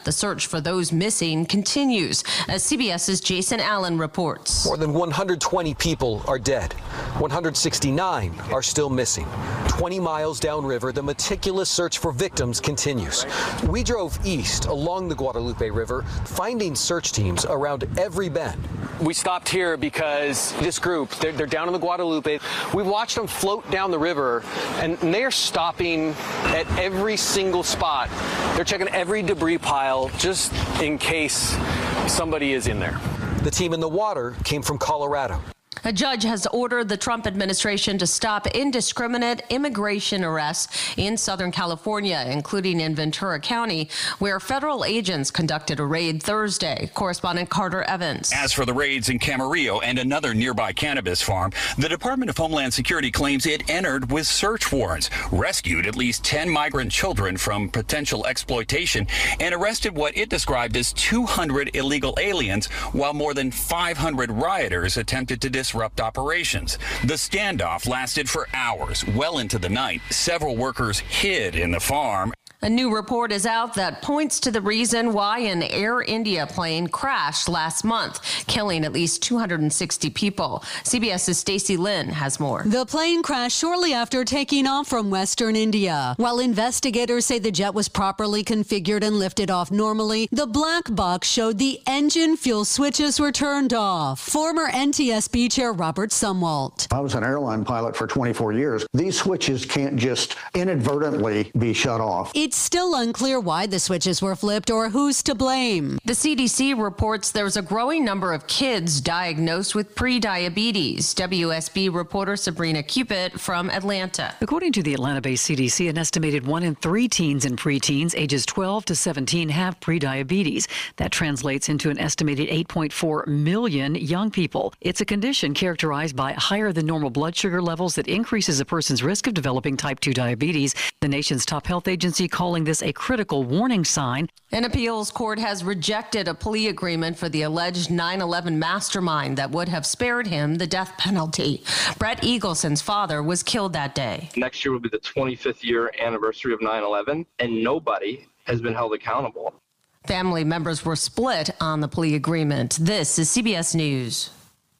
The search for those missing continues, as CBS's Jason Allen reports. More than 120 people are dead. 169 are still missing. 20 miles downriver, the meticulous search for victims continues. We drove east along the Guadalupe River, finding search teams around every bend. We stopped here because this group, they're down in the Guadalupe. We watched them float down the river, and they're stopping at every single spot. They're checking every debris pile just in case somebody is in there. The team in the water came from Colorado. A judge has ordered the Trump administration to stop indiscriminate immigration arrests in Southern California, including in Ventura County, where federal agents conducted a raid Thursday. Correspondent Carter Evans. As for the raids in Camarillo and another nearby cannabis farm, the Department of Homeland Security claims it entered with search warrants, rescued at least 10 migrant children from potential exploitation, and arrested what it described as 200 illegal aliens, while more than 500 rioters attempted to disrupt operations. The standoff lasted for hours, well into the night. Several workers hid in the farm. A new report is out that points to the reason why an Air India plane crashed last month, killing at least 260 people. CBS's Stacey Lynn has more. The plane crashed shortly after taking off from Western India. While investigators say the jet was properly configured and lifted off normally, the black box showed the engine fuel switches were turned off. Former NTSB Chair Robert Sumwalt. I was an airline pilot for 24 years. These switches can't just inadvertently be shut off. It's still unclear why the switches were flipped or who's to blame. The CDC reports there's a growing number of kids diagnosed with prediabetes. WSB reporter Sabrina Cupid from Atlanta. According to the Atlanta-based CDC, an estimated 1 in 3 teens and preteens ages 12 to 17 have prediabetes. That translates into an estimated 8.4 million young people. It's a condition characterized by higher than normal blood sugar levels that increases a person's risk of developing type 2 diabetes. The nation's top health agency calling this a critical warning sign. An appeals court has rejected a plea agreement for the alleged 9/11 mastermind that would have spared him the death penalty. Brett Eagleson's father was killed that day. Next year will be the 25th year anniversary of 9/11, and nobody has been held accountable. Family members were split on the plea agreement. This is CBS News.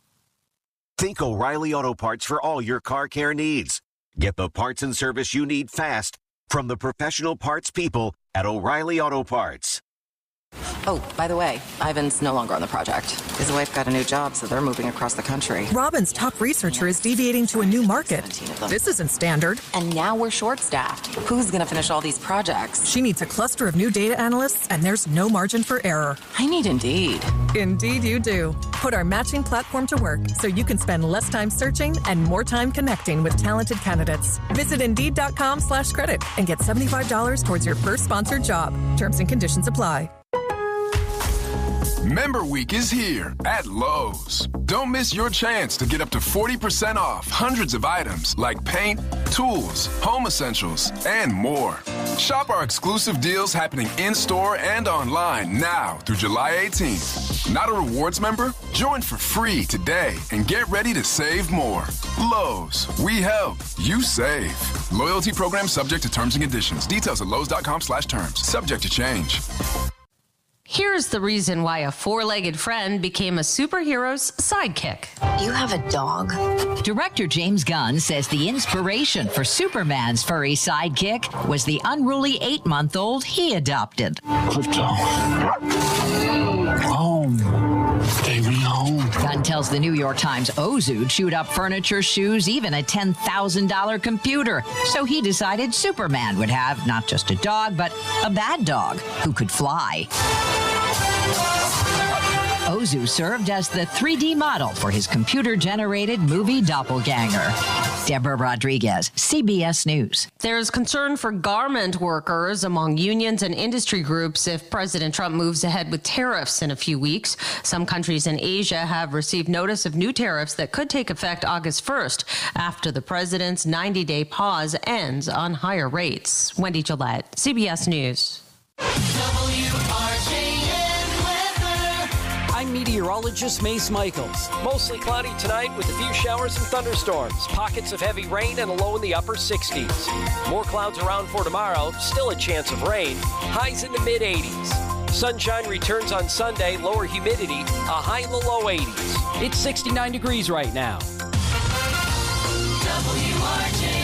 Think O'Reilly Auto Parts for all your car care needs. Get the parts and service you need fast from the professional parts people at O'Reilly Auto Parts. Oh, by the way, Ivan's no longer on the project. His wife got a new job, so they're moving across the country. Robin's top researcher is deviating to a new market. This isn't standard. And now we're short-staffed. Who's going to finish all these projects? She needs a cluster of new data analysts, and there's no margin for error. I need Indeed. Indeed you do. Put our matching platform to work so you can spend less time searching and more time connecting with talented candidates. Visit Indeed.com/credit and get $75 towards your first sponsored job. Terms and conditions apply. Member Week is here at Lowe's. Don't miss your chance to get up to 40% off hundreds of items like paint, tools, home essentials, and more. Shop our exclusive deals happening in-store and online now through July 18th. Not a rewards member? Join for free today and get ready to save more. Lowe's, we help, you save. Loyalty program subject to terms and conditions. Details at lowes.com/terms. Subject to change. Here's the reason why a four-legged friend became a superhero's sidekick. You have a dog? Director James Gunn says the inspiration for Superman's furry sidekick was the unruly 8-month-old he adopted. Crypto. Home. Take me home. Gunn tells the New York Times Ozu chewed up furniture, shoes, even a $10,000 computer. So he decided Superman would have not just a dog, but a bad dog who could fly. Ozu served as the 3D model for his computer-generated movie Doppelganger. Deborah Rodriguez, CBS News. There's concern for garment workers among unions and industry groups if President Trump moves ahead with tariffs in a few weeks. Some countries in Asia have received notice of new tariffs that could take effect August 1st after the president's 90-day pause ends on higher rates. Wendy Gillette, CBS News. I'm meteorologist Mace Michaels. Mostly cloudy tonight with a few showers and thunderstorms. Pockets of heavy rain and a low in the upper 60s. More clouds around for tomorrow. Still a chance of rain. Highs in the mid-80s. Sunshine returns on Sunday, lower humidity, a high in the low 80s. It's 69 degrees right now. WRJN.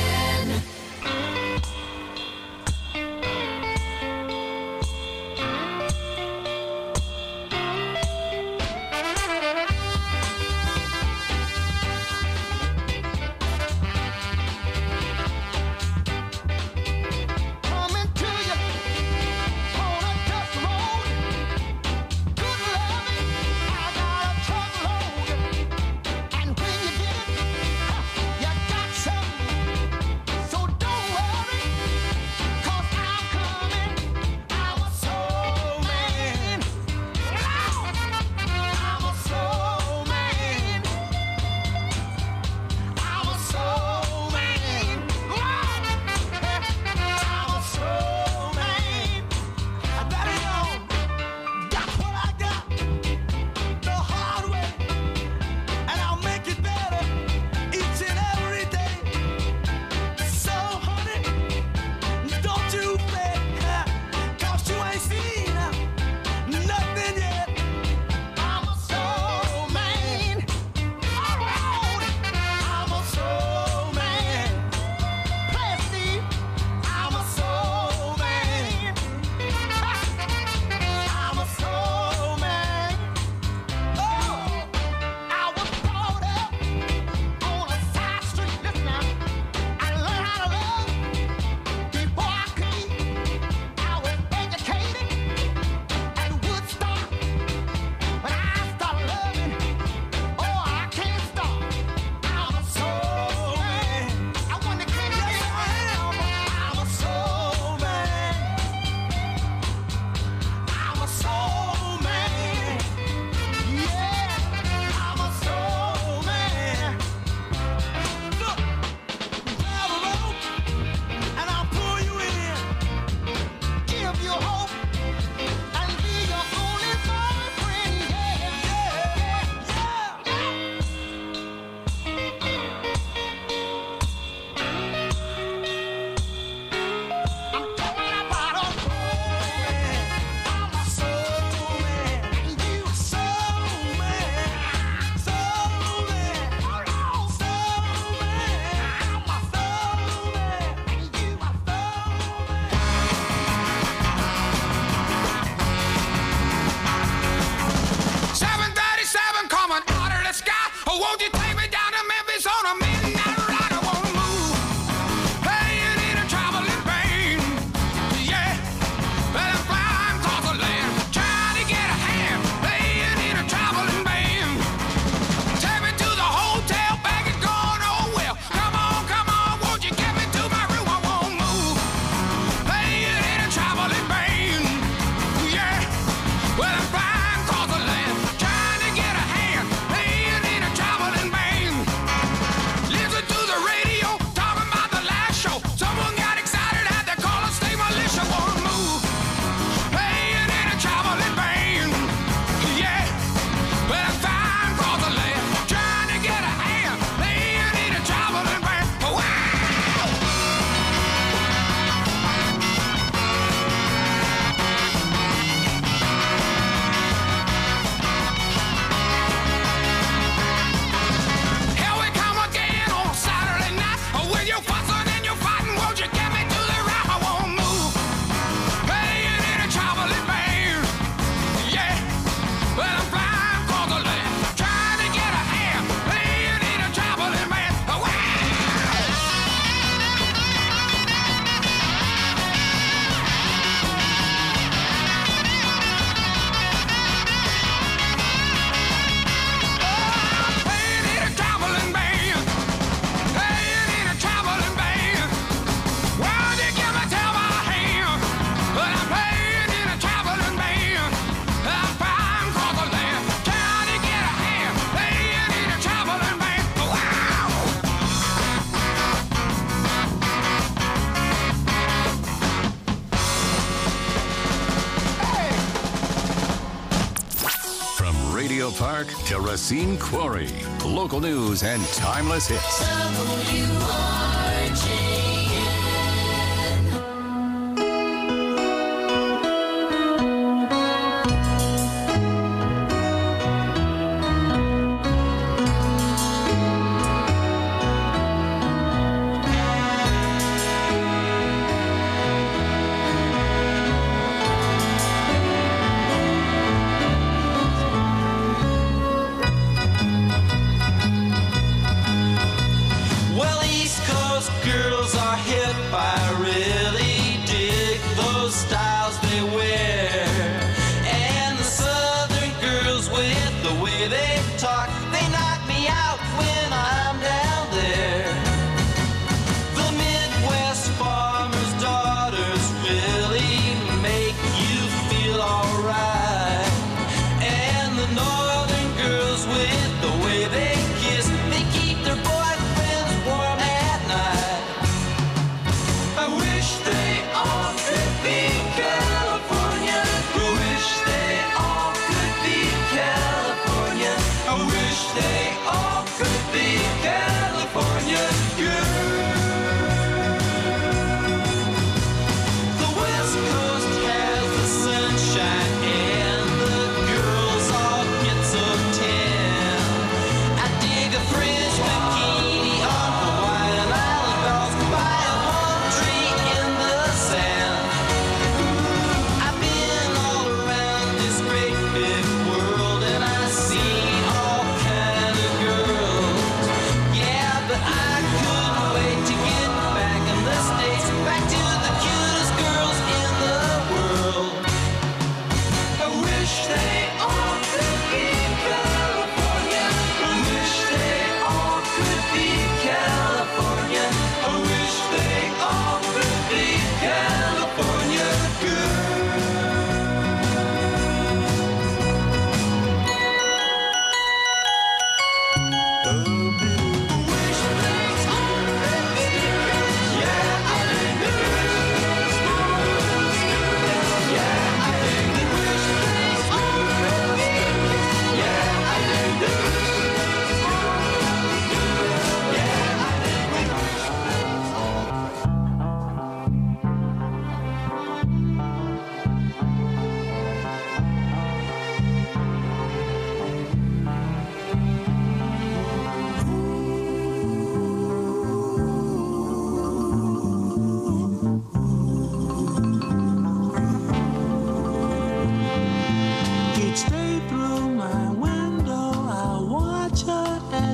Radio Park to Racine Quarry. Local news and timeless hits.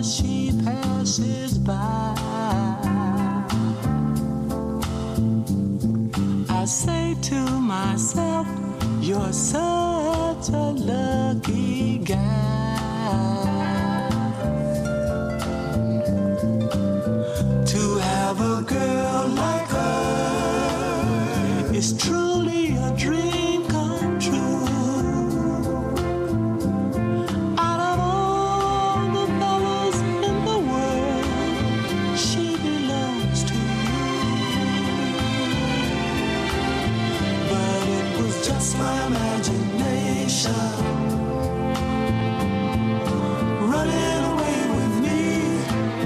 as she passes by. I say to myself, you're such a lucky guy to have a girl like her. Is truly a dream come true. Out of all the fellas in the world, she belongs to you. But it was just my imagination running away with me.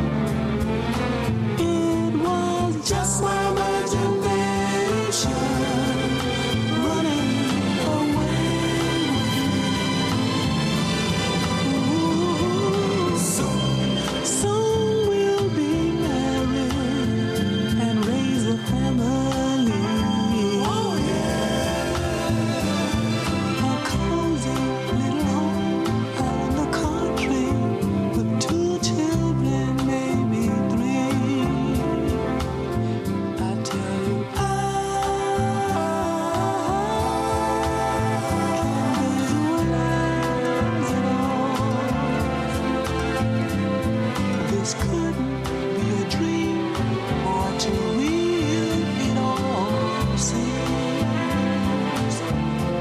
It was just my imagination running away with me. Soon we'll be married and raise a family. Oh yeah. A cozy little home out in the country with 2 children, maybe 3. I tell you, this couldn't be a dream or too real, it all seems.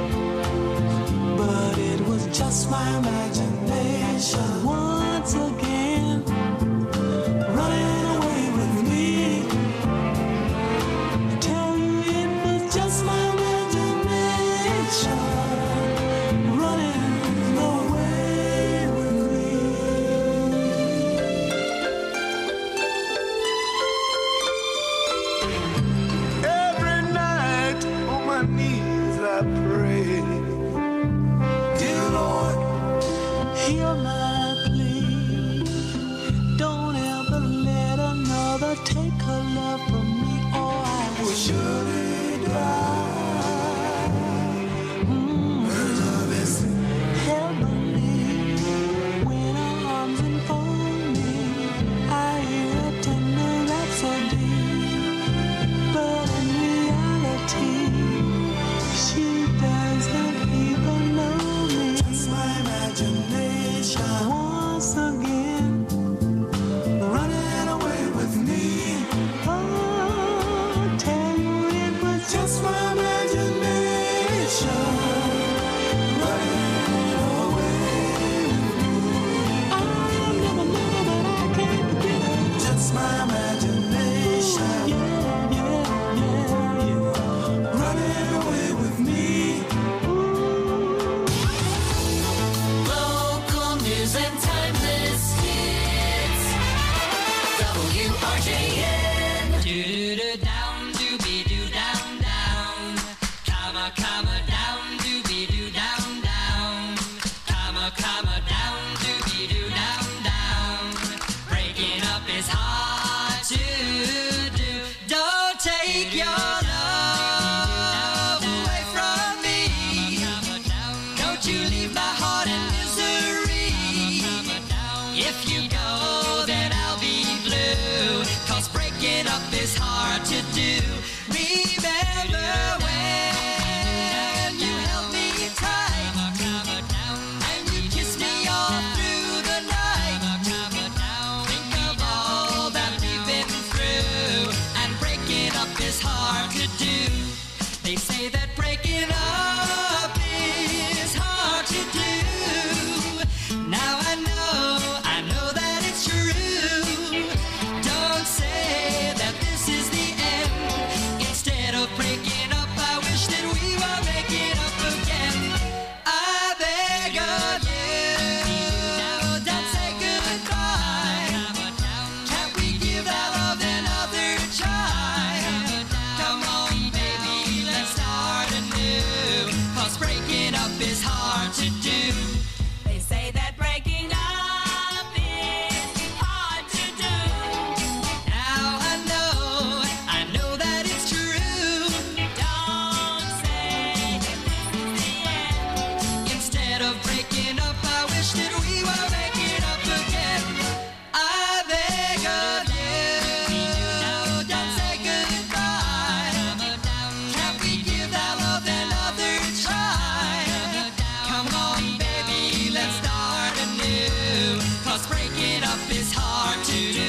But it was just my imagination once again running away with me. I tell you, it was just my imagination running away with me. Every night on my knees I pray, dear Lord, hear my plea. Don't ever let another take her love from me, or I will surely die. Love is heavenly when her arms enfold me. I hear a tender rhapsody, but in reality, she doesn't even know me. Just my imagination once again running away with me. Oh, tell you it was just my imagination running away with me. I never knew, but I can't forget it. Just my imagination. Yeah, yeah, yeah, yeah. Running away with me. Local news and timeless hits. WRJN. Do-do-do down, doobie-doo down, down. Comma, down, doobie-doo down, down. Comma, down, doobie-doo down, down. Breaking up is hard to do. Don't take your love away from me. Don't you leave my heart in misery. If you go, then I'll be blue. 'Cause breaking up is hard to do. Remember when you held me tight and you kissed me all through the night. Think of all that we've been through, and breaking up is hard to do. They say that breaking up is hard to do. Now I know that it's true. Don't say that this is the end. Instead of breaking up, I wish that we were making up again. I beg of you, don't say goodbye. Can't we give that love another try? Come on, baby, let's start anew. 'Cause breaking up is hard to do. They say that breaking up is hard to do. Now I know that it's true. Don't say that this is the end. Instead of breaking up, I wish that we were making up again. 'cause breaking up is hard to do.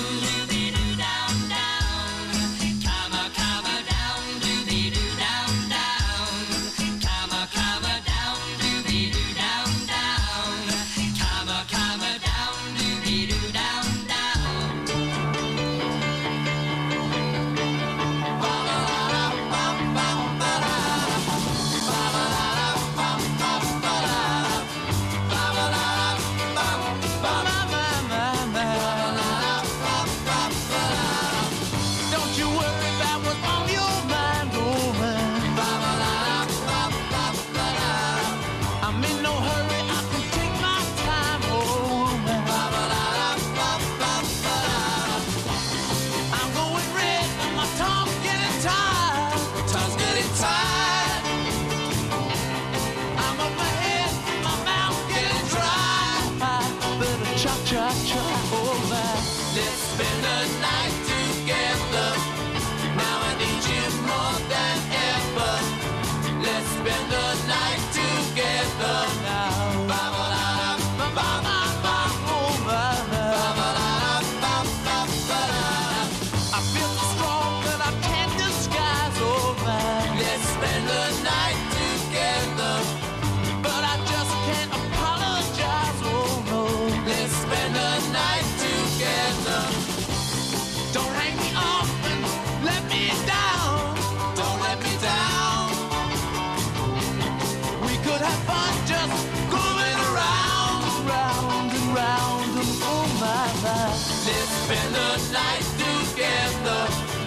Spend the night together.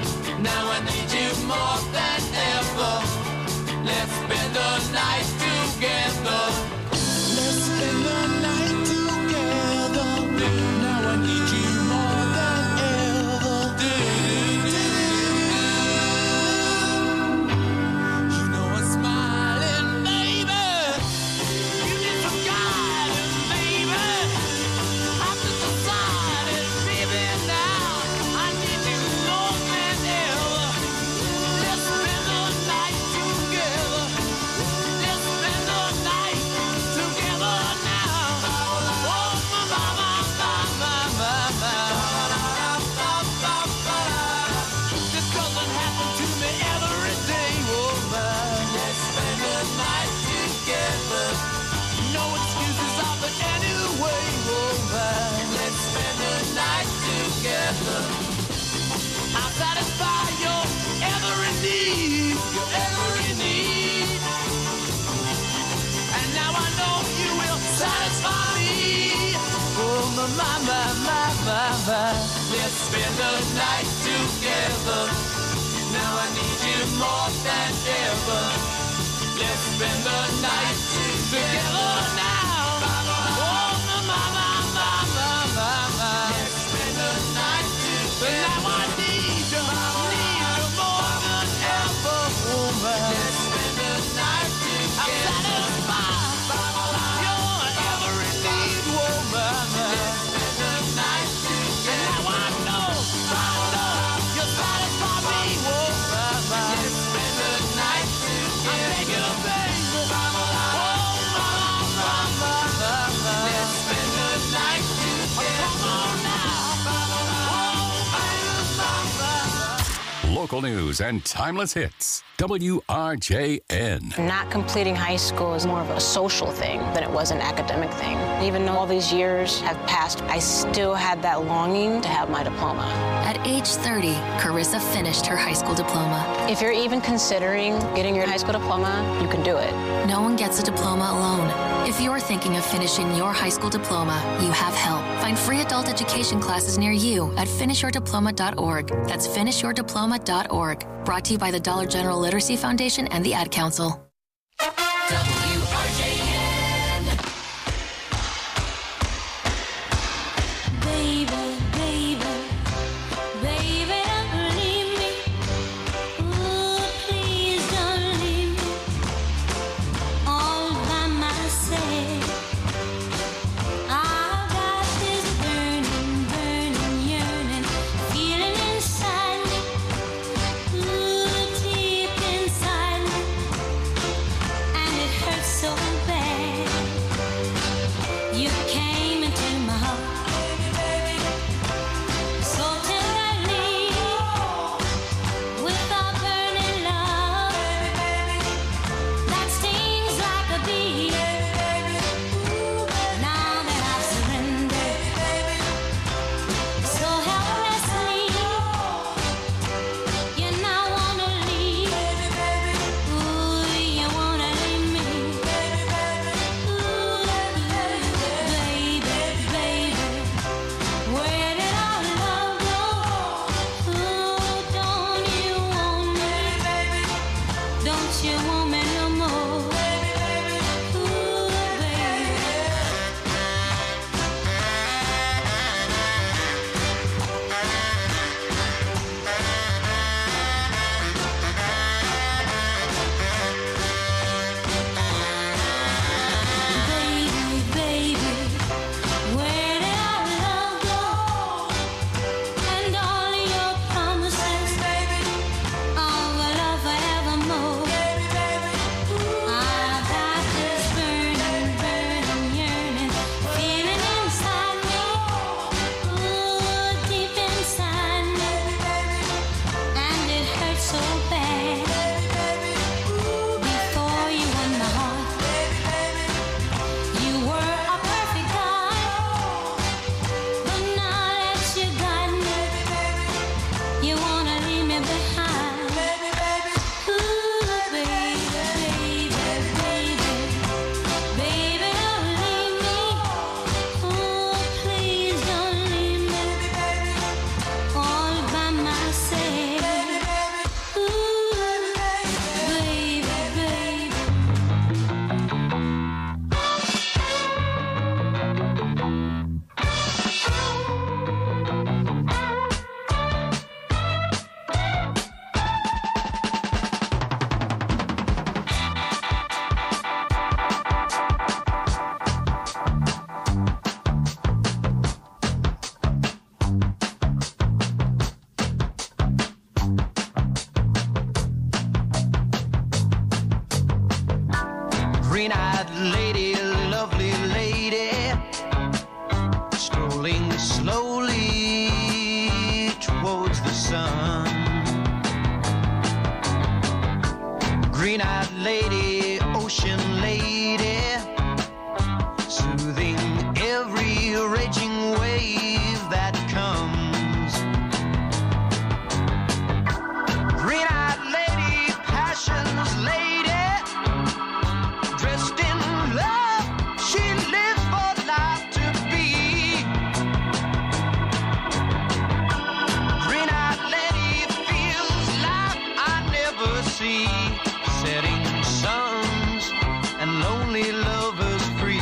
Now I need you more than ever. Let's spend the night together. Let's spend the night together. Now I need you more than ever. You know I'm smiling, baby. You need some guidance, baby. I've just decided, baby, now I need you more than ever. Let's spend the night together. Let's spend the night together now. Oh, my, my, this doesn't happen to me every day, oh my. Let's spend the night together. No excuses offered anyway, oh my. Let's spend the night together. I'll satisfy your every need, your every need. And now I know you will satisfy me. Oh my. Let's spend the night together. Now I need you more than ever. Let's spend the night together now. Oh my. Let's spend the night together. Now I need you more than ever, woman. Let's spend the night together. I'm satisfied your every need, woman. Let's spend the night together. Now I know you satisfy me, woman. Let's spend the night together. I beg you, baby. Oh my. Let's spend the night together. Come on now. Local news and timeless hits. WRJN. Not completing high school is more of a social thing than it was an academic thing. Even though all these years have passed, I still had that longing to have my diploma. At age 30, Carissa finished her high school diploma. If you're even considering getting your high school diploma, you can do it. No one gets a diploma alone. If you're thinking of finishing your high school diploma, you have help. Find free adult education classes near you at finishyourdiploma.org. That's finishyourdiploma.org. Brought to you by the Dollar General Literacy Foundation and the Ad Council. WRJN. Baby, don't leave me. Ooh, please don't leave me all by myself. I've got this burning, yearning feeling inside me. Ooh, deep inside me, and it hurts Green-eyed lady, lovely lady, strolling slowly towards the sun. Green-eyed lady, ocean lady, soothing every raging wave that comes. Green-eyed lady, passion's lady, dressed in love, she lives for life to be. Green-eyed lady feels life I never see, setting suns and lonely lovers free.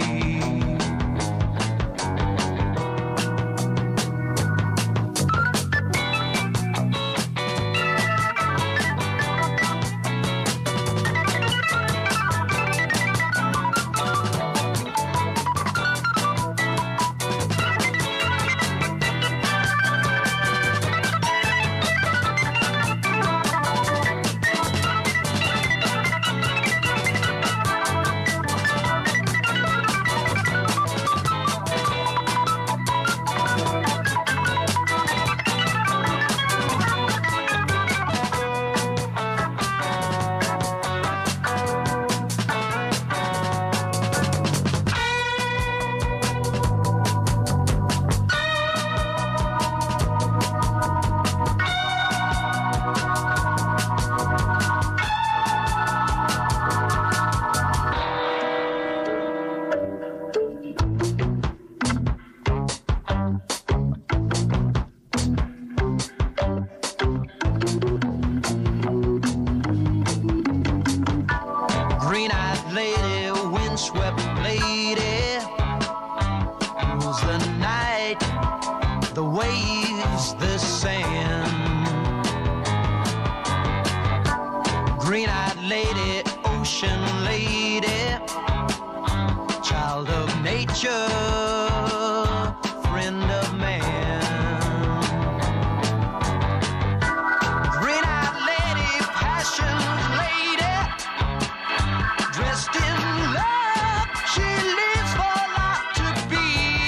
Green-eyed lady, windswept lady, rules the night, the waves, the sand. Green-eyed lady, ocean lady, child of nature, friend of man. Green-eyed lady, passion's lady, dressed in love, she lives for life to be.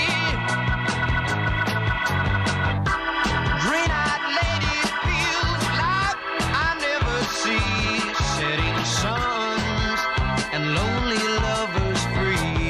Green-eyed lady feels life I never see, setting suns and lonely lovers free.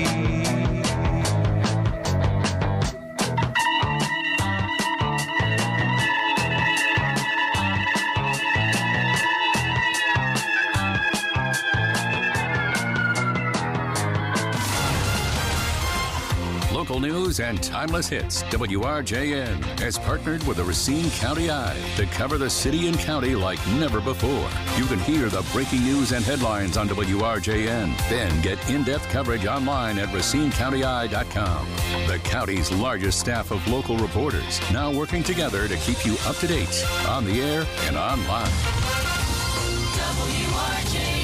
Local news and timeless hits. WRJN has partnered with the Racine County Eye to cover the city and county like never before. You can hear the breaking news and headlines on WRJN. Then get in-depth coverage online at RacineCountyEye.com. The county's largest staff of local reporters now working together to keep you up to date on the air and online. WRJN.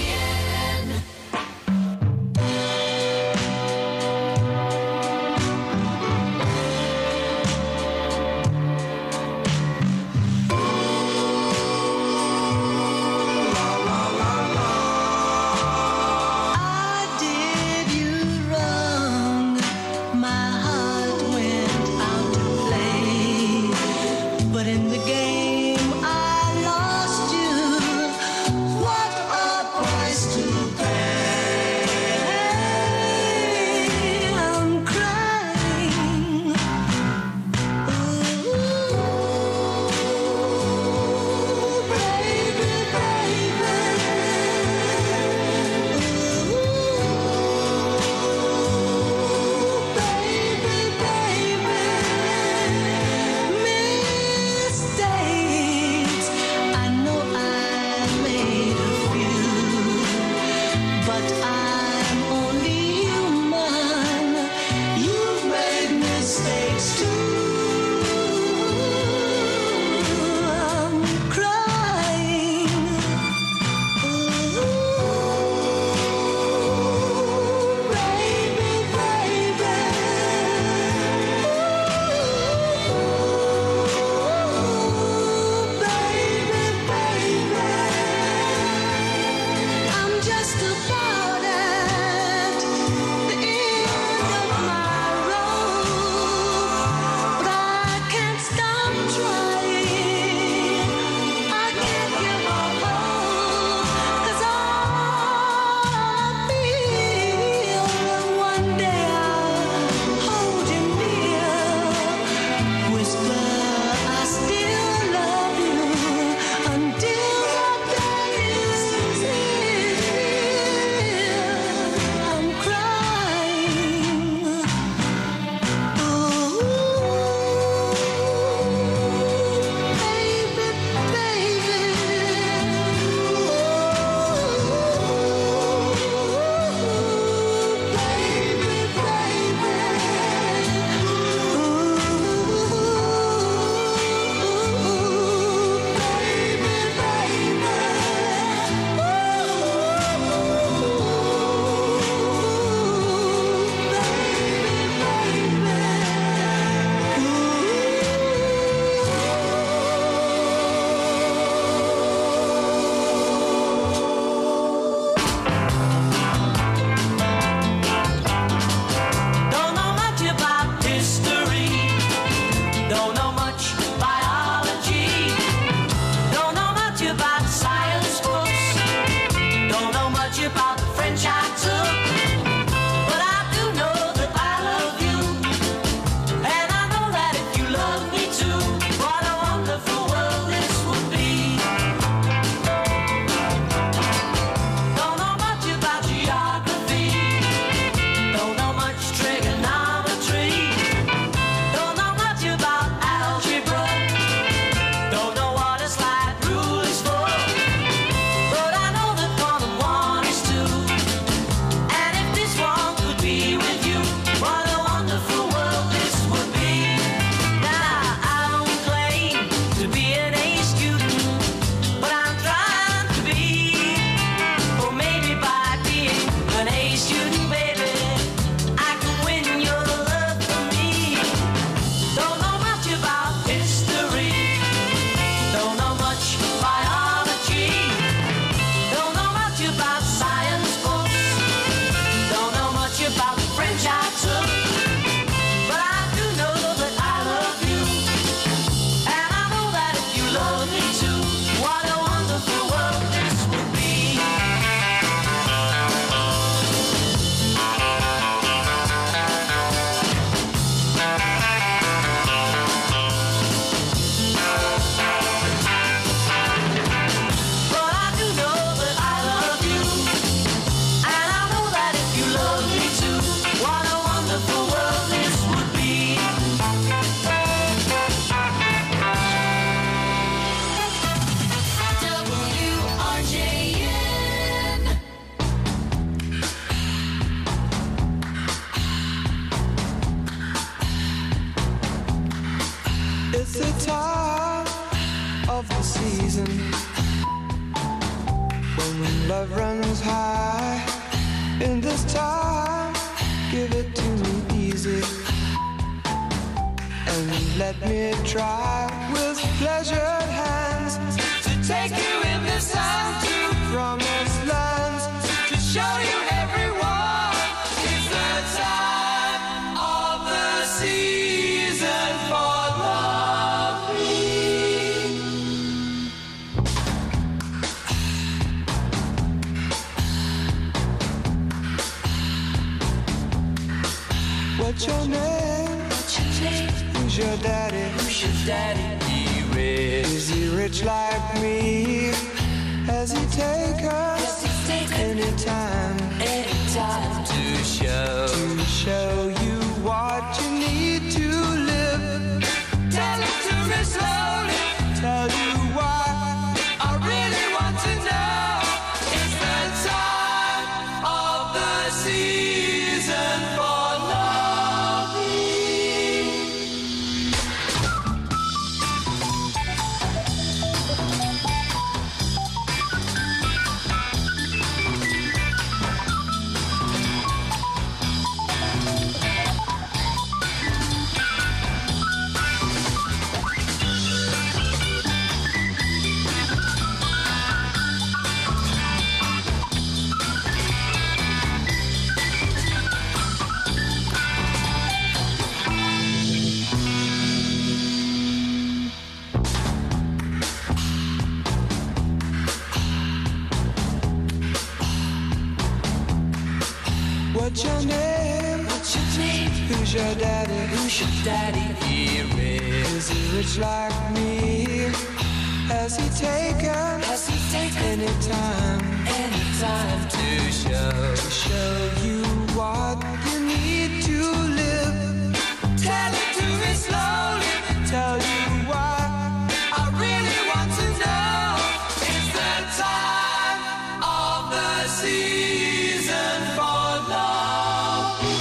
But in the game I lost you. What a the time of the season when love runs high. In this time, give it to me easy, and let me try with pleasured hands to take you in this time to promised lands, to show you everyone. It's the time of the season for loving. What's your name? Who's your daddy? Is he rich like me? Has he taken any time to show you what you need to live? Tell it to me slowly. Tell you why I really want to know. It's the time of the season for loving. What's your name? Who's your daddy? Is he rich like me? Has he taken any time to show you what you need to live? Tell it to me slowly. Tell you why I really want to know. It's the time of the season for loving.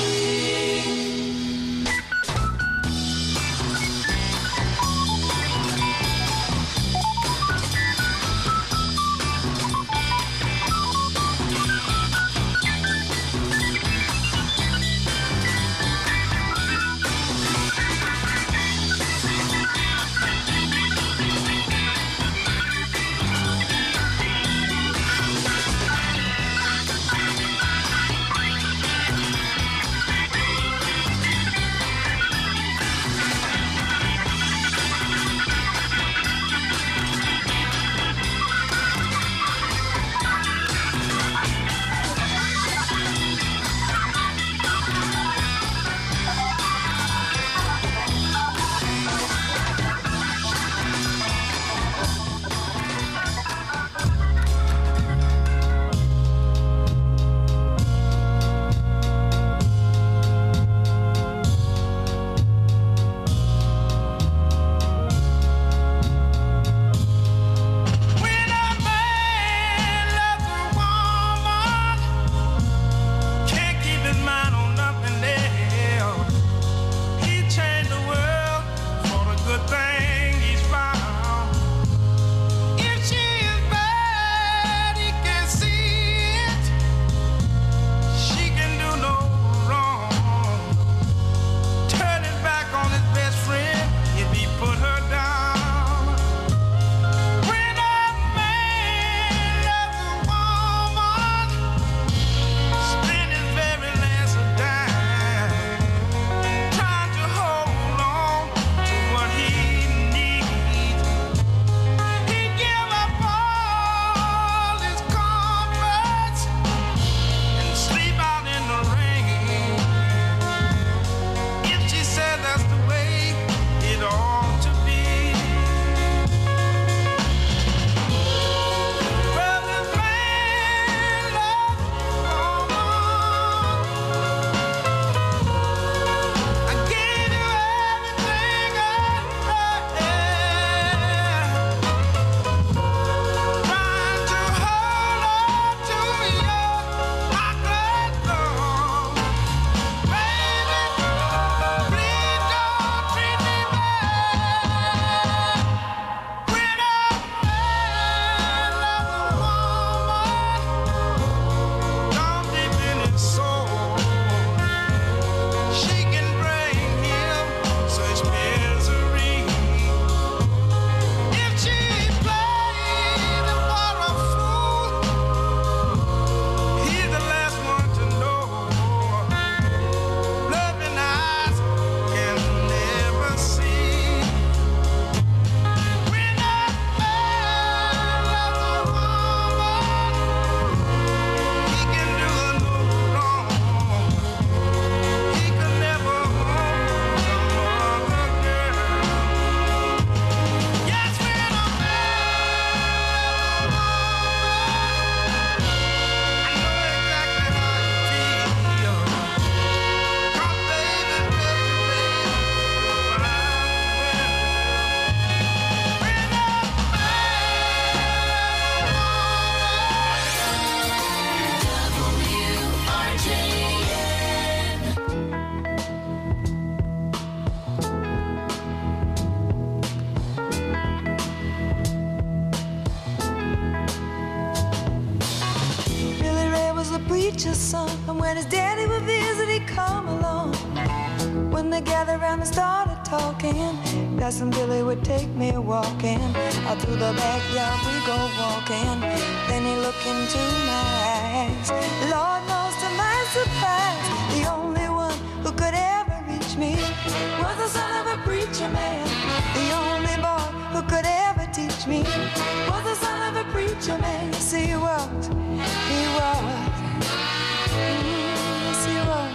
preacher's son. And when his daddy would visit, he'd come along. When they gathered around and started talking, Cousin Billy would take me walking. Out through the backyard we go walking. Then he looked into my eyes. Lord knows to my surprise, the only one who could ever reach me was the son of a preacher man. The only boy who could ever teach me was the son of a preacher man. Yes, he was. He was. Yes, he was.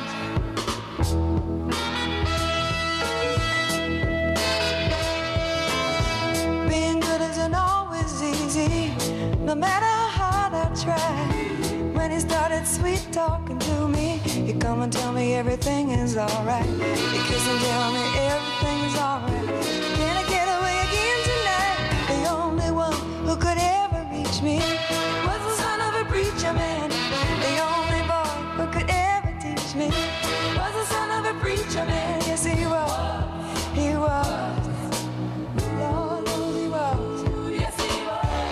Being good isn't always easy, no matter how hard I try. When he started sweet talking to me, he'd come and tell me everything is alright. He'd kiss and tell me everything is alright. Can I get away again tonight? The only one who could ever reach me was the son of a preacher man. The only boy who could ever teach me was the son of a preacher man. Yes, he was. He was. Lord knows he was. Yes, he was.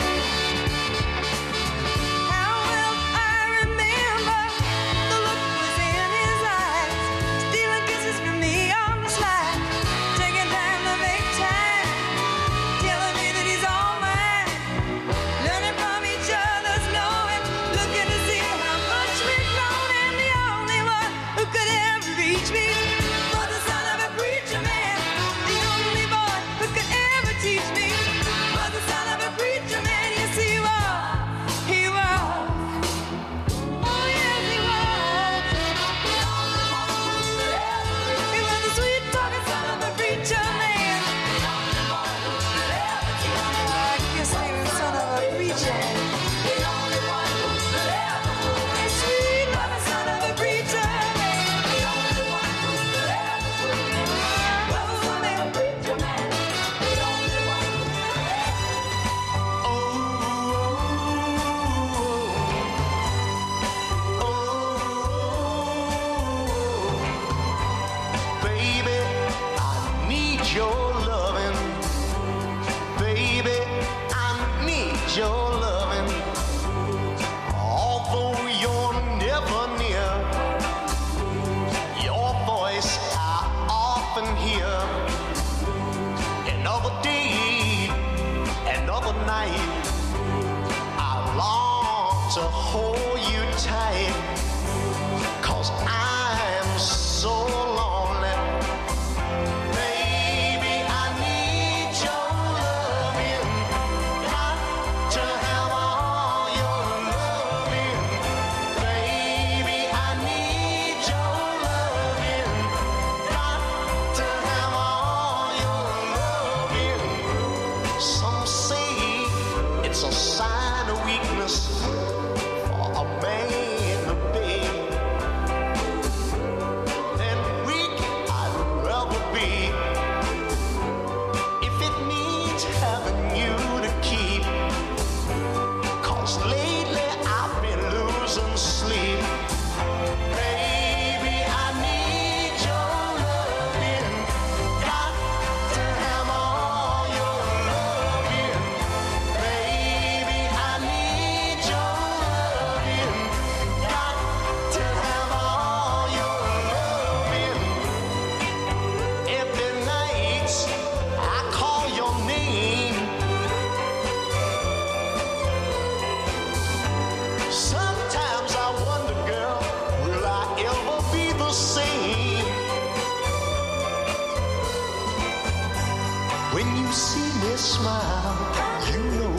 How well I remember the look was in his eyes, stealing kisses from me on the slide, taking time to make time, telling me that he's all mine, learning from each other's knowing, looking to see how much we've grown, and the only one who could ever reach me was the son of a preacher man. The only boy who could ever teach me was the son of a preacher man. Yes, he was. He was. Oh, yes, he was. He was the sweet talking son of a preacher man. I guess he was the son of a preacher. Sweet talking son of a preacher man. Baby, I need your loving. Baby, I need your loving. Although you're never near, your voice I often hear. Another day, another night, I long to hold you tight, 'cause I'm so lonely. Baby, I need your loving. Got to have all your loving. Baby, I need your loving. Got to have all your loving. Some say it's a sign of weakness for a man to beg. Then weak I'd rather be, if it means having you to keep. 'Cause lately I've been losing sleep. Baby, I need your loving. Got to have all your loving. Baby, I need your loving. Got to have all your loving. Every night I call your name. Sometimes I wonder, girl, will I ever be the same? When you see me smile, you know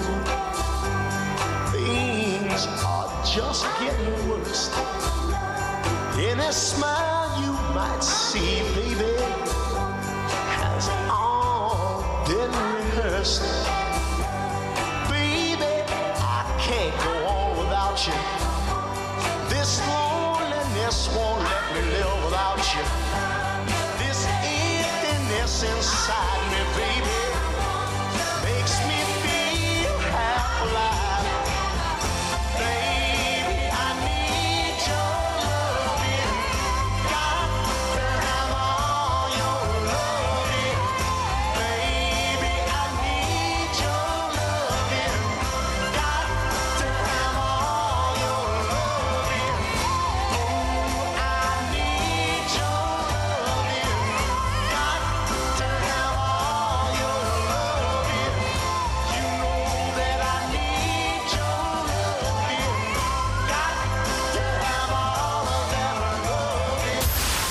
things are just getting worse. Any smile you might see, baby, has all been rehearsed. Baby, I can't go on without you. This loneliness won't let me live without you. This emptiness inside me, baby, makes me feel half alive. Baby, I need your loving. Got to have all your loving. Baby, I need your loving. Got to have all your loving.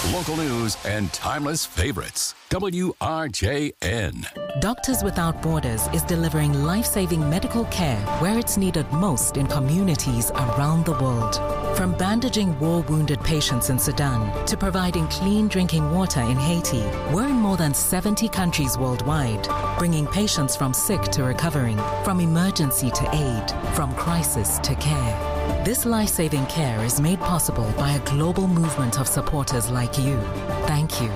Local news and timeless favorites. WRJN. Doctors Without Borders is delivering life-saving medical care where it's needed most in communities around the world. From bandaging war-wounded patients in Sudan to providing clean drinking water in Haiti, we're in more than 70 countries worldwide, bringing patients from sick to recovering, from emergency to aid, from crisis to care. This life-saving care is made possible by a global movement of supporters like you. Thank you.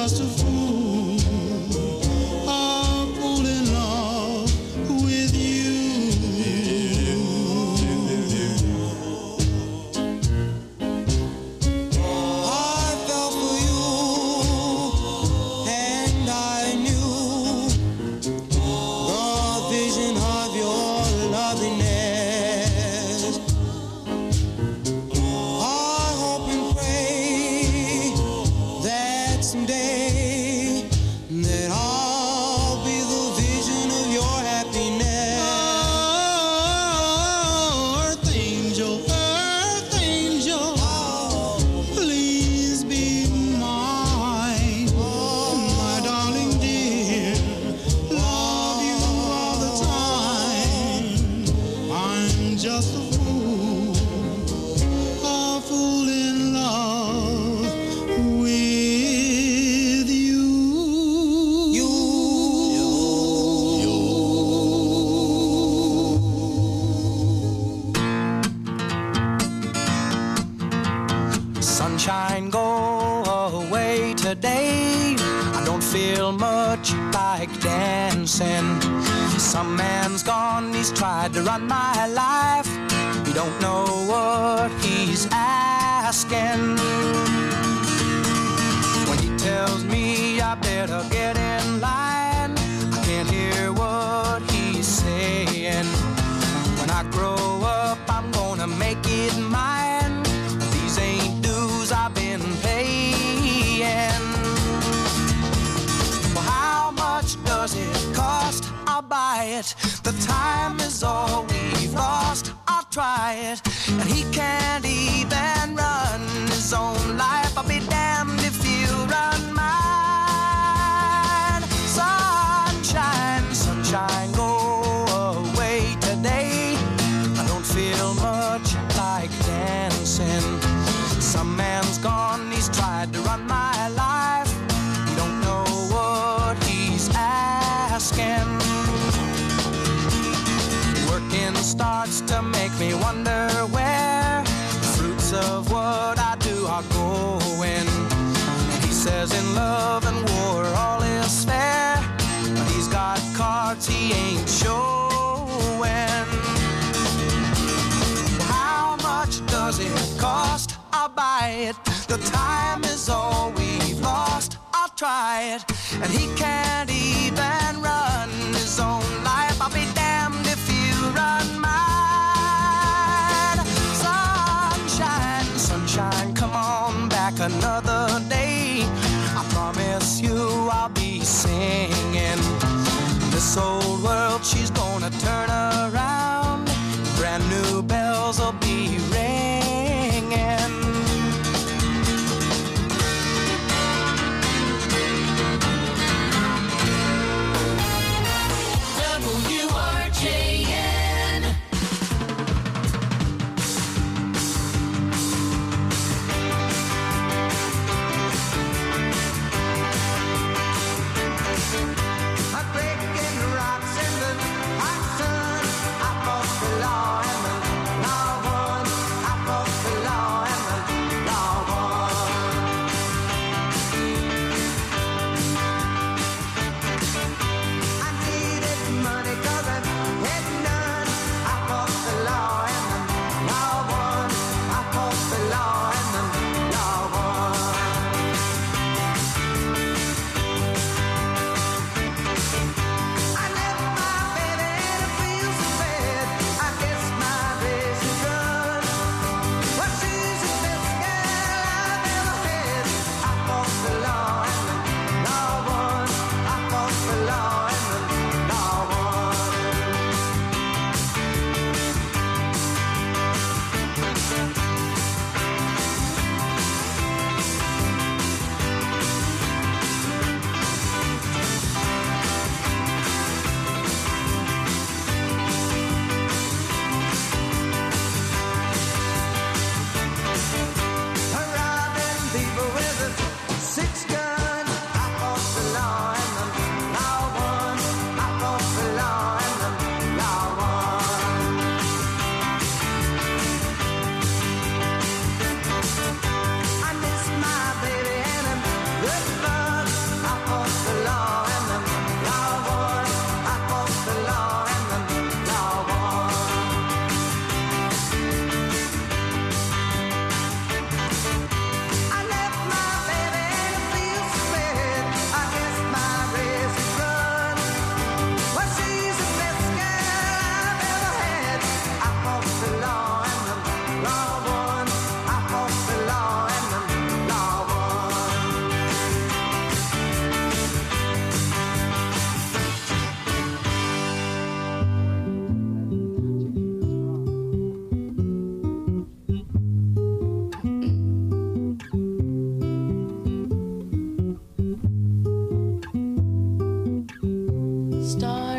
just a fool, a fool in love with you. I fell for you, and I knew the vision of your loveliness. I hope and pray that someday that I'll be the vision of your happiness. Earth angel, please be mine, my darling dear. Love you all the time. I'm just a fool in love with you. Sunshine, go away today. I don't feel much like dancing. Some man's gone, he's tried to run my life. He don't know what he's asking. When he tells me I better get in line, I can't hear what he's saying. When I grow up, I'm gonna make it mine. These ain't dues I've been paying. Well, how much does it cost? I'll buy it. The time is all we've lost. I'll try it. And he can't even run his own life. I'll be damned if he'll run mine. Sunshine, sunshine, go away today. I don't feel much like dancing. Some man's gone, he's tried to run my life. You don't know what he's asking. Working starts to make me wonder where the fruits of what I do are going. And he says in love and war all is fair, but he's got cards he ain't showing. How much does it cost? I'll buy it. The time is all we've lost. I'll try it. And he can't even run his own life. I'll be damned if you run mine. Sunshine, sunshine, come on back another day. I promise you I'll be singing. This old world, she's gonna turn around. Brand new bells will be ringing.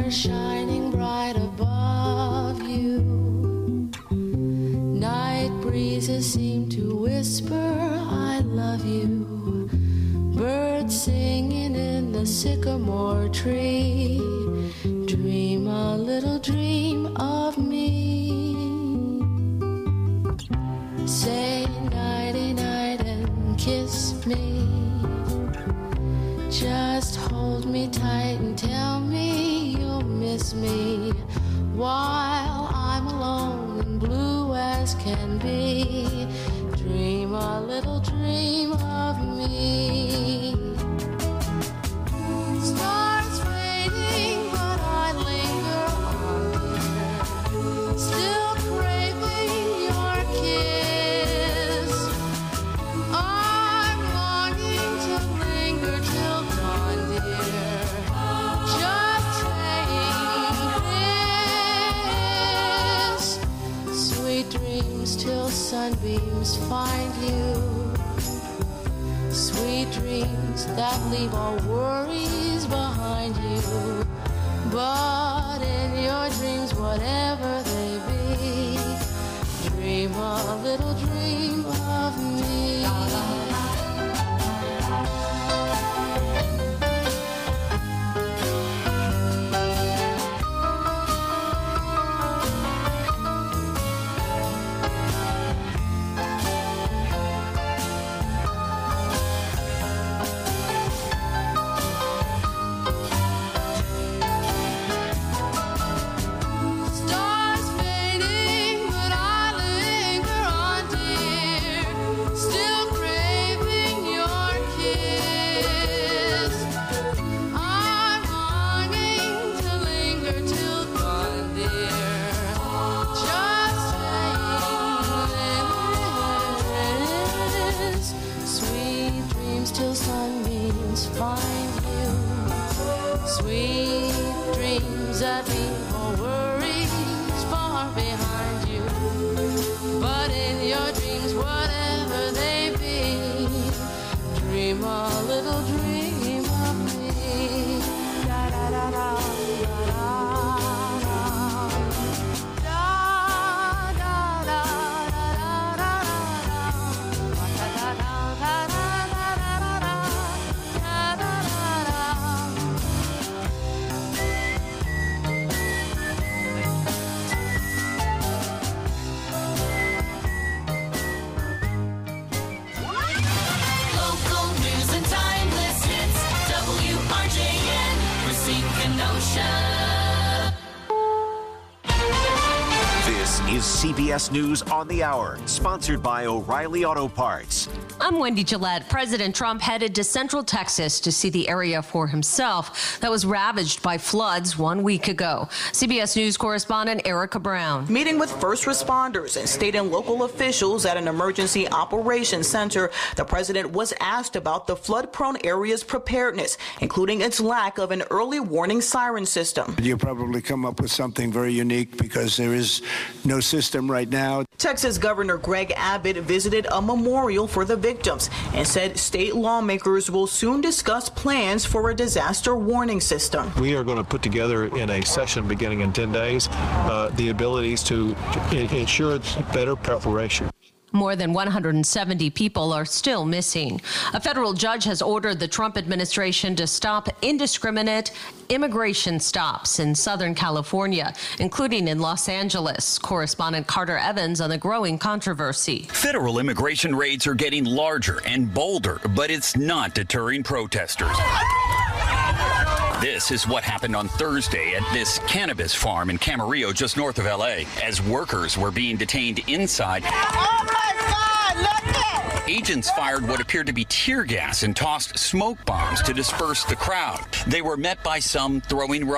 stars shining bright above you. Night breezes seem to whisper, I love you. Birds singing in the sycamore tree. Dream a little dream of me. Say nighty night and kiss me. Just hold me tight and tell me you'll miss me while I'm alone and blue as can be. Dream a little dream of me. Stars fading, but I linger on, dear. Still craving your kiss. I'm longing to linger till dawn, dear. Just saying this. Sweet dreams till sunbeams find you. Sweet dreams that leave all worries behind you. But in your dreams, whatever they be, dream a little dream of me. Stars fading, but I linger on, dear. Still craving your kiss. I'm longing to linger till dawn, dear. Just saying this. Sweet dreams till sunbeams find you. Sweet dreams that leave all worries far behind you. But in your dreams, whatever they be, dream a little dream of me. Da da da da da da da da da da Local news and timeless hits. WRJN, Racine Kenosha. This is CBS News on the Hour, sponsored by O'Reilly Auto Parts. I'm Wendy Gillette. President Trump headed to Central Texas to see the area for himself that was ravaged by floods 1 week ago. CBS News correspondent Erica Brown. Meeting with first responders and state and local officials at an emergency operations center, the president was asked about the flood-prone area's preparedness, including its lack of an early warning siren system. You probably come up with something very unique because there is no system right now. Texas Governor Greg Abbott visited a memorial for the victims and said state lawmakers will soon discuss plans for a disaster warning system. We are going to put together in a session beginning in 10 days the abilities to ensure better preparation. More than 170 people are still missing. A federal judge has ordered the Trump administration to stop indiscriminate immigration stops in Southern California, including in Los Angeles. Correspondent Carter Evans on the growing controversy. Federal immigration raids are getting larger and bolder, but it's not deterring protesters. This is what happened on Thursday at this cannabis farm in Camarillo, just north of L.A., as workers were being detained inside. Oh my God, look at it! Agents fired what appeared to be tear gas and tossed smoke bombs to disperse the crowd. They were met by some throwing